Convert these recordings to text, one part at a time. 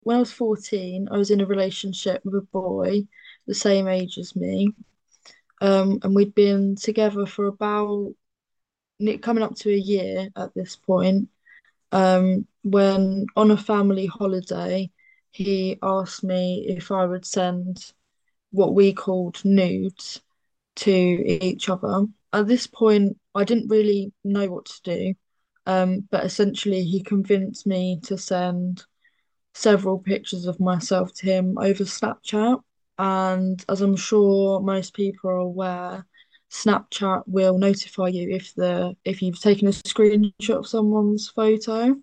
when I was 14, I was in a relationship with a boy the same age as me. And we'd been together for about coming up to a year at this point. When on a family holiday, he asked me if I would send what we called nudes to each other. At this point, I didn't really know what to do. But essentially, he convinced me to send several pictures of myself to him over Snapchat. And as I'm sure most people are aware, Snapchat will notify you if you've taken a screenshot of someone's photo.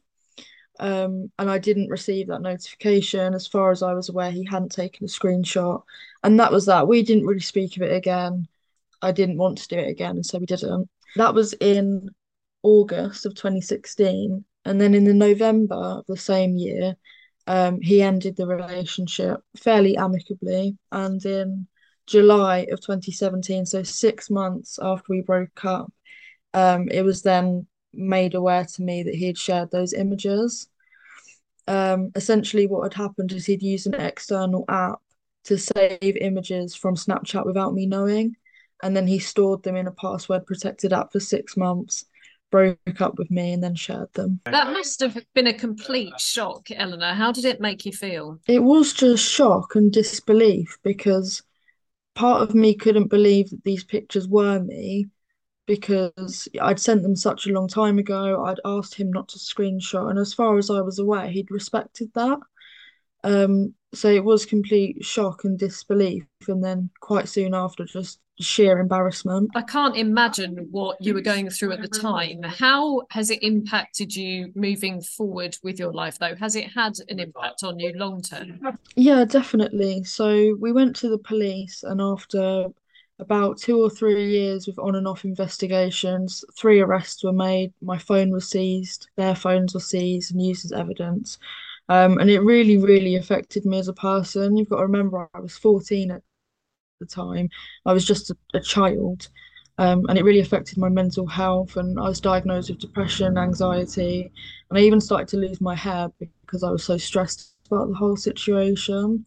And I didn't receive that notification. As far as I was aware, he hadn't taken a screenshot. And that was that. We didn't really speak of it again. I didn't want to do it again, and so we didn't. That was in August of 2016. And then in the November of the same year, he ended the relationship fairly amicably. And in July of 2017, so 6 months after we broke up, it was then made aware to me that he had shared those images. Essentially, what had happened is he'd used an external app to save images from Snapchat without me knowing. And then he stored them in a password protected app for 6 months, broke up with me, and then shared them. That must have been a complete shock, Eleanor. How did it make you feel? It was just shock and disbelief because part of me couldn't believe that these pictures were me because I'd sent them such a long time ago. I'd asked him not to screenshot, and as far as I was aware, he'd respected that. So it was complete shock and disbelief, and then quite soon after, just sheer embarrassment. I can't imagine what you were going through at the time. How has it impacted you moving forward with your life, though? Has it had an impact on you long term? Yeah, definitely. So we went to the police, and after about 2 or 3 years with on and off investigations, three arrests were made. My phone was seized, their phones were seized and used as evidence. And it really, really affected me as a person. You've got to remember, I was 14 at the time. I was just a child. And it really affected my mental health. And I was diagnosed with depression, anxiety, and I even started to lose my hair because I was so stressed about the whole situation.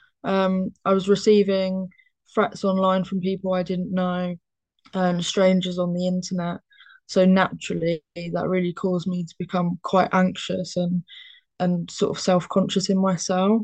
I was receiving threats online from people I didn't know and strangers on the internet. So naturally, that really caused me to become quite anxious and sort of self-conscious in myself.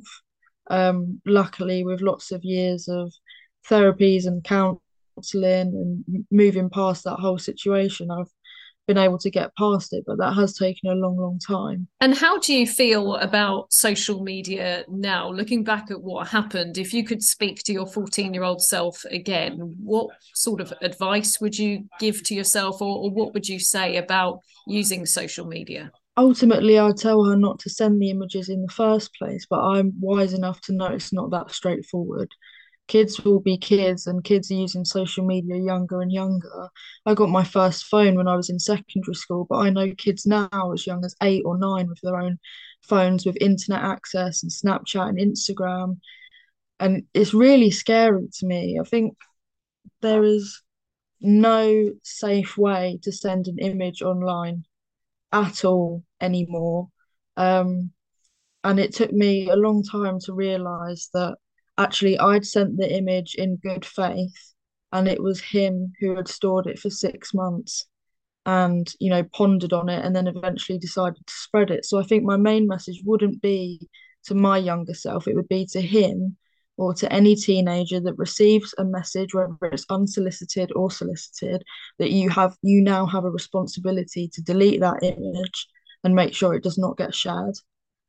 Luckily, with lots of years of therapies and counselling and moving past that whole situation, I've been able to get past it, but that has taken a long, long time. And how do you feel about social media now? Looking back at what happened, if you could speak to your 14-year-old self again, what sort of advice would you give to yourself, or what would you say about using social media? Ultimately, I'd tell her not to send the images in the first place, but I'm wise enough to know it's not that straightforward. Kids will be kids, and kids are using social media younger and younger. I got my first phone when I was in secondary school, but I know kids now as young as 8 or 9 with their own phones with internet access and Snapchat and Instagram. And it's really scary to me. I think there is no safe way to send an image online at all anymore. Um, and it took me a long time to realize that actually I'd sent the image in good faith and it was him who had stored it for 6 months and, pondered on it and then eventually decided to spread it. So I think my main message wouldn't be to my younger self, it would be to him or to any teenager that receives a message, whether it's unsolicited or solicited, that you now have a responsibility to delete that image and make sure it does not get shared.